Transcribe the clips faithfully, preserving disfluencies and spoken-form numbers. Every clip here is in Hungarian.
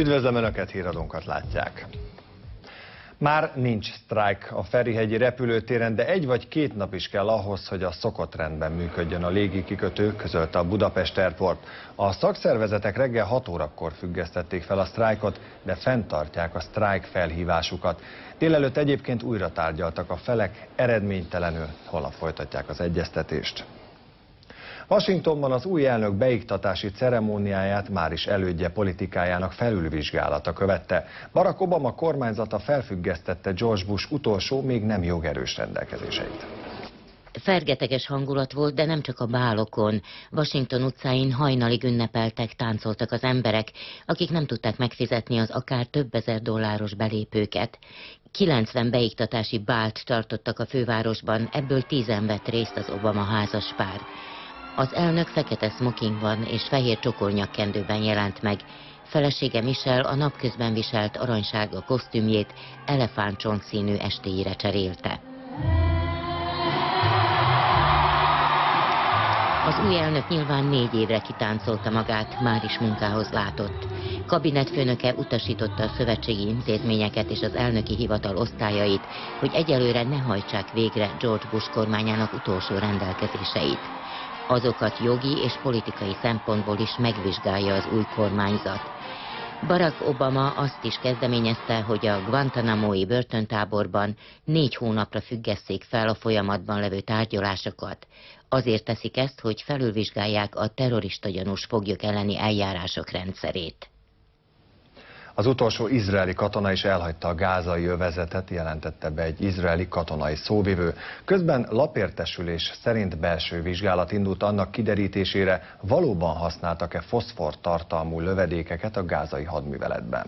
Üdvözlöm Önöket, híradónkat látják. Már nincs sztrájk a Ferihegyi repülőtéren, de egy vagy két nap is kell ahhoz, hogy a szokott rendben működjön a légikikötő, közölte a Budapest Airport. A szakszervezetek reggel hat órakor függesztették fel a sztrájkot, de fenntartják a sztrájk felhívásukat. Délelőtt egyébként újra tárgyaltak a felek, eredménytelenül, holnap folytatják az egyeztetést. Washingtonban az új elnök beiktatási ceremóniáját már is elődje politikájának felülvizsgálata követte. Barack Obama kormányzata felfüggesztette George Bush utolsó, még nem jogerős rendelkezéseit. Fergeteges hangulat volt, de nem csak a bálokon. Washington utcáin hajnalig ünnepeltek, táncoltak az emberek, akik nem tudták megfizetni az akár több ezer dolláros belépőket. kilencven beiktatási bált tartottak a fővárosban, ebből tízen vett részt az Obama házaspár. Az elnök fekete smokingban és fehér csokornyakkendőben jelent meg. Felesége Michelle a napközben viselt aranysárga kosztümjét elefántcsont színű estéjére cserélte. Az új elnök nyilván négy évre kitáncolta magát, már is munkához látott. Kabinetfőnöke utasította a szövetségi intézményeket és az elnöki hivatal osztályait, hogy egyelőre ne hajtsák végre George Bush kormányának utolsó rendelkezéseit. Azokat jogi és politikai szempontból is megvizsgálja az új kormányzat. Barack Obama azt is kezdeményezte, hogy a Guantanamo-i börtöntáborban négy hónapra függesszék fel a folyamatban levő tárgyalásokat. Azért teszik ezt, hogy felülvizsgálják a terrorista gyanús foglyok elleni eljárások rendszerét. Az utolsó izraeli katona is elhagyta a gázai övezetet, jelentette be egy izraeli katonai szóvivő. Közben lapértesülés szerint belső vizsgálat indult annak kiderítésére, valóban használtak-e foszfor tartalmú lövedékeket a gázai hadműveletben.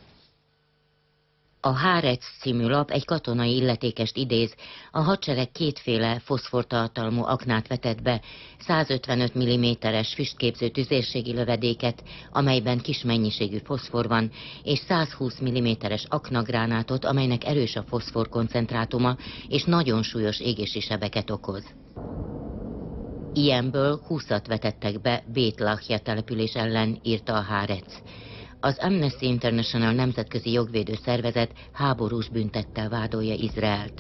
A Haaretz című lap egy katonai illetékest idéz, a hadsereg kétféle foszfortartalmú aknát vetett be, százötvenöt milliméteres füstképző tüzérségi lövedéket, amelyben kis mennyiségű foszfor van, és százhúsz milliméteres aknagránátot, amelynek erős a foszfor koncentrátuma, és nagyon súlyos égési sebeket okoz. Ilyenből húszat vetettek be Beit Lahia település ellen, írta a Haaretz. Az Amnesty International nemzetközi jogvédő szervezet háborús büntettel vádolja Izraelt.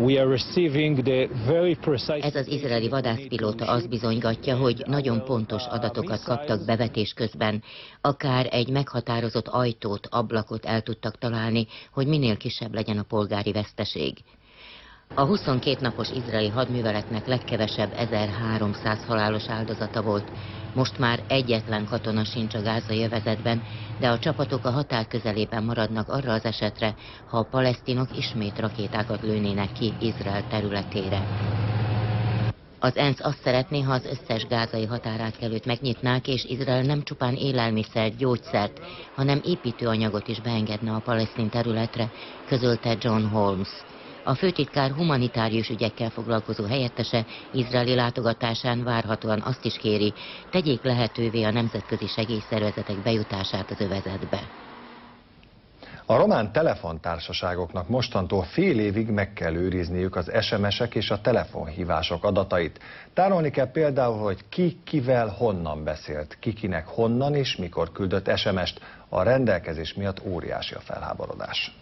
Ez az izraeli vadászpilóta azt bizonygatja, hogy nagyon pontos adatokat kaptak bevetés közben, akár egy meghatározott ajtót, ablakot el tudtak találni, hogy minél kisebb legyen a polgári veszteség. A huszonkét napos izraeli hadműveletnek legkevesebb ezerháromszáz halálos áldozata volt. Most már egyetlen katona sincs a gázai övezetben, de a csapatok a határ közelében maradnak arra az esetre, ha a palesztinok ismét rakétákat lőnének ki Izrael területére. Az ENSZ azt szeretné, ha az összes gázai határátkelőt megnyitnák, és Izrael nem csupán élelmiszert, gyógyszert, hanem építőanyagot is beengedne a palesztin területre, közölte John Holmes. A főtitkár humanitárius ügyekkel foglalkozó helyettese izraeli látogatásán várhatóan azt is kéri, tegyék lehetővé a nemzetközi segélyszervezetek bejutását az övezetbe. A román telefontársaságoknak mostantól fél évig meg kell őrizniük az es em esek és a telefonhívások adatait. Tárolni kell például, hogy ki kivel honnan beszélt, ki kinek honnan és mikor küldött es em est. A rendelkezés miatt óriási a felháborodás.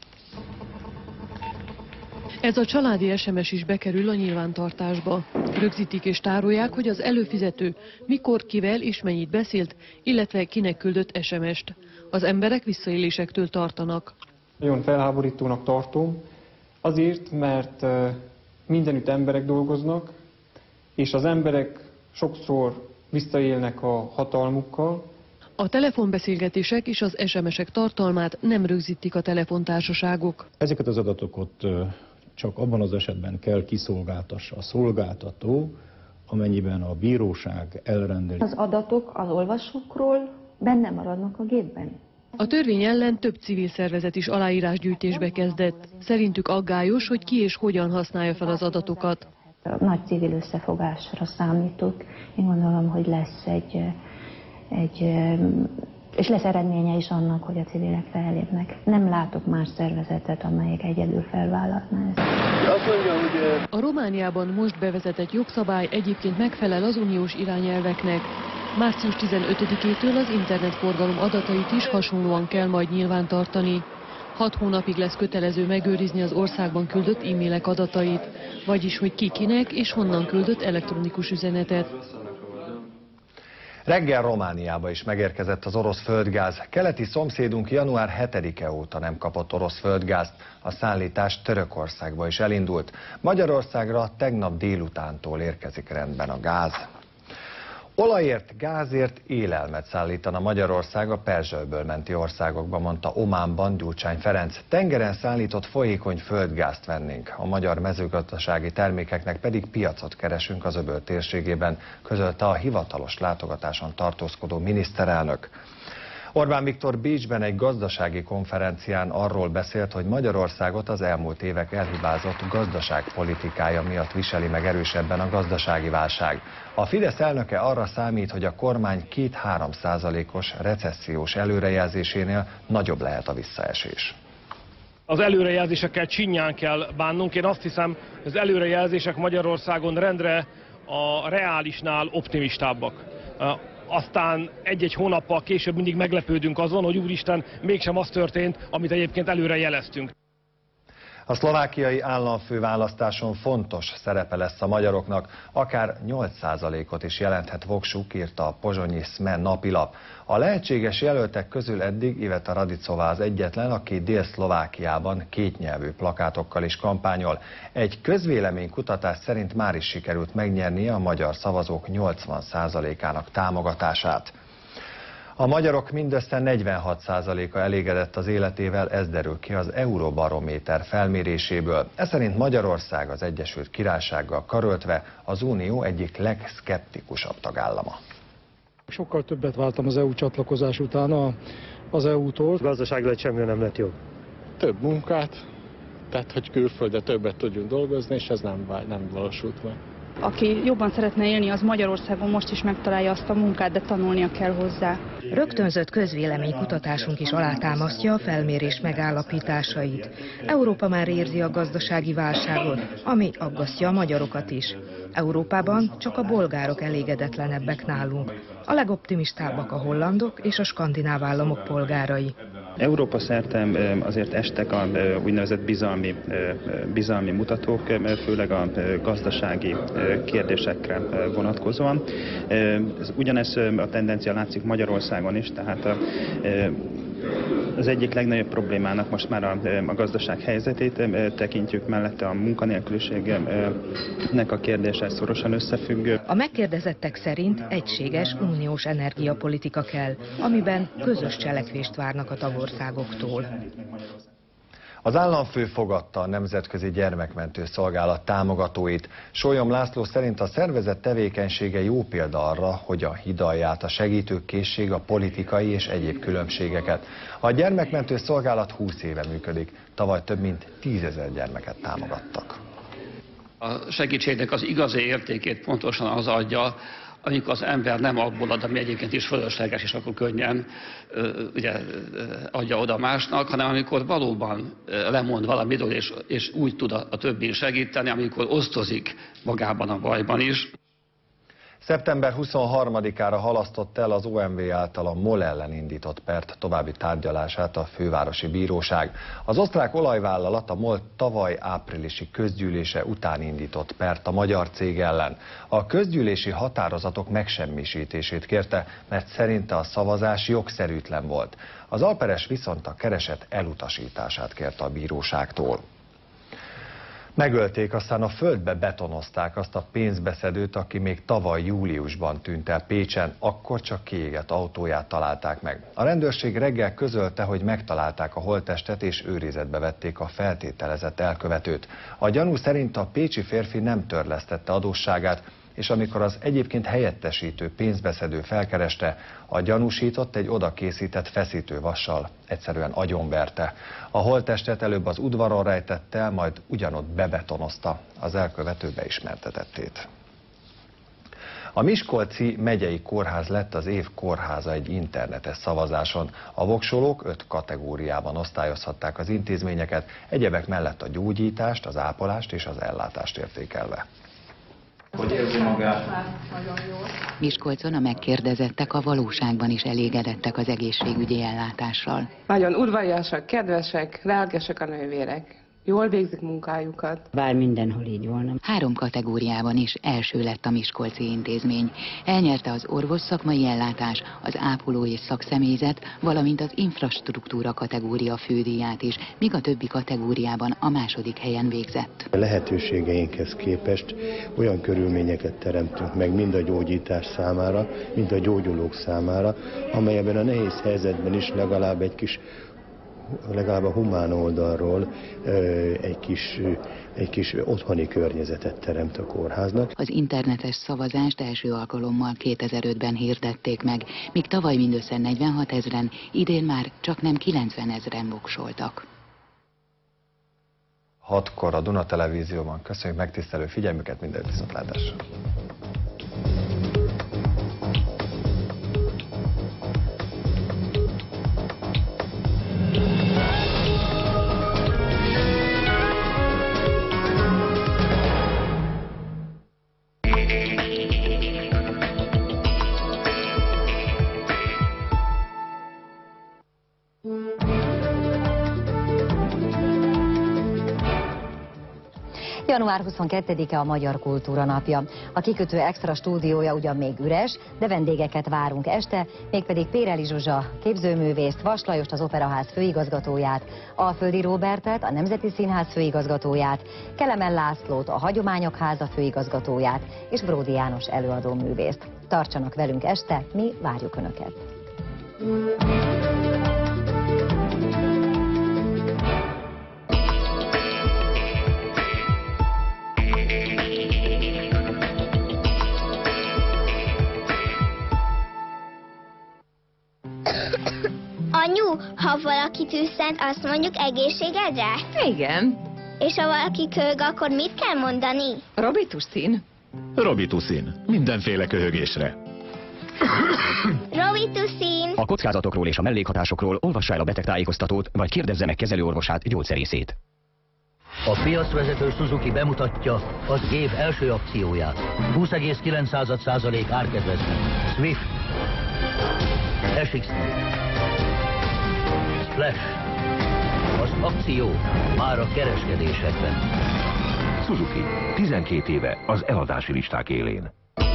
Ez a családi es em es is bekerül a nyilvántartásba. Rögzítik és tárolják, hogy az előfizető mikor, kivel és mennyit beszélt, illetve kinek küldött es em est. Az emberek visszaélésektől tartanak. Nagyon felháborítónak tartom, azért, mert mindenütt emberek dolgoznak, és az emberek sokszor visszaélnek a hatalmukkal. A telefonbeszélgetések és az es em esek tartalmát nem rögzítik a telefontársaságok. Ezeket az adatokat csak abban az esetben kell kiszolgáltassa a szolgáltató, amennyiben a bíróság elrendeli. Az adatok az olvasókról benne maradnak a gépben. A törvény ellen több civil szervezet is aláírásgyűjtésbe kezdett. Szerintük aggályos, hogy ki és hogyan használja fel az adatokat. Nagy civil összefogásra számítok. Én gondolom, hogy lesz egy, egy és lesz eredménye is annak, hogy a civilek fellépnek. Nem látok más szervezetet, amelyik egyedül felvállalná ezt. A Romániában most bevezetett jogszabály egyébként megfelel az uniós irányelveknek. Március tizenötödikétől az internetforgalom adatait is hasonlóan kell majd nyilvántartani. Hat hónapig lesz kötelező megőrizni az országban küldött e-mailek adatait, vagyis hogy ki kinek és honnan küldött elektronikus üzenetet. Reggel Romániába is megérkezett az orosz földgáz. Keleti szomszédunk január hetedike óta nem kapott orosz földgázt. A szállítás Törökországba is elindult. Magyarországra tegnap délutántól érkezik rendben a gáz. Olajért, gázért élelmet szállítana Magyarország a Perzsa-öböl menti országokba, mondta Ománban Gyurcsány Ferenc. Tengeren szállított folyékony földgázt vennénk, a magyar mezőgazdasági termékeknek pedig piacot keresünk az öböl térségében, közölte a hivatalos látogatáson tartózkodó miniszterelnök. Orbán Viktor Bécsben egy gazdasági konferencián arról beszélt, hogy Magyarországot az elmúlt évek elhibázott gazdaságpolitikája miatt viseli meg erősebben a gazdasági válság. A Fidesz elnöke arra számít, hogy a kormány két-három százalékos recessziós előrejelzésénél nagyobb lehet a visszaesés. Az előrejelzésekkel csinyán kell bánnunk. Én azt hiszem, hogy az előrejelzések Magyarországon rendre a reálisnál optimistábbak. Aztán egy-egy hónappal később mindig meglepődünk azon, hogy úristen, mégsem az történt, amit egyébként előre jeleztünk. A szlovákiai államfőválasztáson fontos szerepe lesz a magyaroknak, akár nyolc százalékot is jelenthet voksuk, írta a pozsonyi SZME napilap. A lehetséges jelöltek közül eddig Iveta Radicová az egyetlen, aki Dél-Szlovákiában kétnyelvű plakátokkal is kampányol. Egy közvéleménykutatás szerint már is sikerült megnyernie a magyar szavazók nyolcvan százalékának támogatását. A magyarok mindössze negyvenhat százaléka elégedett az életével, ez derül ki az Euróbarométer felméréséből. Ez szerint Magyarország az Egyesült Királysággal karöltve az Unió egyik legszkeptikusabb tagállama. Sokkal többet vártam az é u csatlakozás után az é u-tól. Gazdaságilag semmi nem lett jobb. Több munkát, tehát hogy külföldre többet tudjunk dolgozni, és ez nem, nem valósult meg. Aki jobban szeretne élni, az Magyarországon most is megtalálja azt a munkát, de tanulnia kell hozzá. Rögtönzött közvéleménykutatásunk is alátámasztja a felmérés megállapításait. Európa már érzi a gazdasági válságot, ami aggasztja a magyarokat is. Európában csak a bolgárok elégedetlenebbek nálunk. A legoptimistábbak a hollandok és a skandináv államok polgárai. Európa szerte azért estek a úgynevezett bizalmi, bizalmi mutatók, főleg a gazdasági kérdésekre vonatkozóan. Ugyanez a tendencia látszik Magyarországon is, tehát a, az egyik legnagyobb problémának most már a, a gazdaság helyzetét tekintjük, mellette a munkanélküliségnek a kérdése szorosan összefügg. A megkérdezettek szerint egységes uniós energiapolitika kell, amiben közös cselekvést várnak a tagországoktól. Az államfő fogadta a Nemzetközi Gyermekmentő Szolgálat támogatóit. Sólyom László szerint a szervezet tevékenysége jó példa arra, hogyan hidalja át a segítők készség a politikai és egyéb különbségeket. A Gyermekmentő Szolgálat húsz éve működik, tavaly több mint tízezer gyermeket támogattak. A segítségnek az igazi értékét pontosan az adja, amikor az ember nem abból ad, ami egyébként is fölösleges, és akkor könnyen ugye, adja oda másnak, hanem amikor valóban lemond valamiről, és, és úgy tud a, a többi segíteni, amikor osztozik magában a bajban is. szeptember huszonharmadikára halasztott el az o em vé által a MOL ellen indított pert további tárgyalását a fővárosi bíróság. Az osztrák olajvállalat a MOL tavaly áprilisi közgyűlése után indított pert a magyar cég ellen. A közgyűlési határozatok megsemmisítését kérte, mert szerinte a szavazás jogszerűtlen volt. Az alperes viszont a kereset elutasítását kérte a bíróságtól. Megölték, aztán a földbe betonozták azt a pénzbeszedőt, aki még tavaly júliusban tűnt el Pécsen, akkor csak kiégett autóját találták meg. A rendőrség reggel közölte, hogy megtalálták a holttestet és őrizetbe vették a feltételezett elkövetőt. A gyanú szerint a pécsi férfi nem törlesztette adósságát, és amikor az egyébként helyettesítő pénzbeszedő felkereste, a gyanúsított egy oda készített feszítővassal egyszerűen agyonverte. A holttestet előbb az udvaron rejtette el, majd ugyanott bebetonozta, az elkövető beismertetettét. A Miskolci megyei kórház lett az év kórháza egy internetes szavazáson. A voksolók öt kategóriában osztályozhatták az intézményeket, egyebek mellett a gyógyítást, az ápolást és az ellátást értékelve. Hogy érzi magát? Nagyon jól. Miskolcon a megkérdezettek a valóságban is elégedettek az egészségügyi ellátással. Nagyon udvariasak, kedvesek, lelkesek a nővérek. Jól végzik munkájukat. Bár mindenhol így volna. Három kategóriában is első lett a miskolci intézmény. Elnyerte az orvos szakmai ellátás, az ápoló és szakszemélyzet, valamint az infrastruktúra kategória fődíját is, míg a többi kategóriában a második helyen végzett. A lehetőségeinkhez képest olyan körülményeket teremtünk meg mind a gyógyítás számára, mind a gyógyulók számára, amely ebben a nehéz helyzetben is legalább egy kis legalább a humán oldalról egy kis, egy kis otthoni környezetet teremt a kórháznak. Az internetes szavazást első alkalommal kétezer-ötben hirdették meg, míg tavaly mindössze negyvenhat ezren, idén már csak nem kilencven ezren voksoltak. Hatkor a Duna Televízióban. Köszönjük megtisztelő figyelmüket, minden viszontlátásra! január huszonkettedike a Magyar Kultúra Napja. A kikötő extra stúdiója ugyan még üres, de vendégeket várunk este, mégpedig Péreli Zsuzsa képzőművészt, Vas Lajost, az Operaház főigazgatóját, Alföldi Róbertet, a Nemzeti Színház főigazgatóját, Kelemen Lászlót, a Hagyományok Háza főigazgatóját és Bródi János előadóművészt. Tartsanak velünk este, mi várjuk Önöket! Anyu, ha valaki tűzszent, azt mondjuk egészségedre? Igen. És ha valaki köhög, akkor mit kell mondani? Robitussin. Robitussin. Mindenféle köhögésre. Robitussin. A kockázatokról és a mellékhatásokról olvassa el a betegtájékoztatót, vagy kérdezze meg kezelőorvosát, gyógyszerészét. A piacvezető Suzuki bemutatja az év első akcióját. húsz egész kilenc százalék árkedvezmény. Swift. es iksz Splash. Az akció már a kereskedésekben. Suzuki. tizenkét éve az eladási listák élén.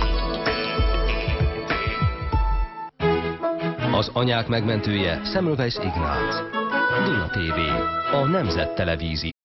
Az anyák megmentője Semmelweis Ignác. Duna té vé. A Nemzet Televízió.